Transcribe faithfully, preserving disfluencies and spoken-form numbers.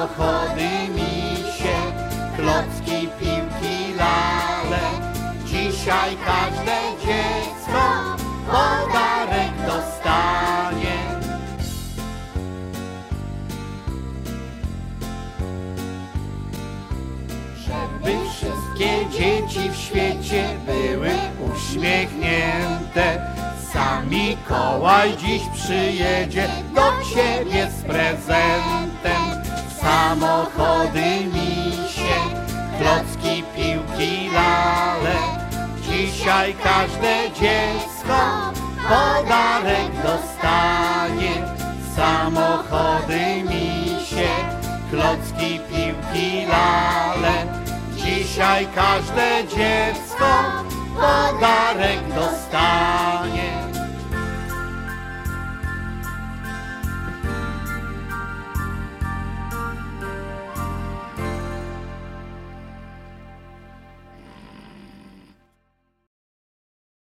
samochody, misie, klocki, piłki, lale. Dzisiaj każde dziecko podarek dostanie. Żeby wszystkie dzieci w świecie były uśmiechnięte, sam Mikołaj dziś przyjedzie do ciebie z prezentem. Samochody, misie, klocki, piłki, lale. Dzisiaj każde dziecko podarek dostanie. Samochody, misie, klocki, piłki, lale. Dzisiaj każde dziecko podarek dostanie.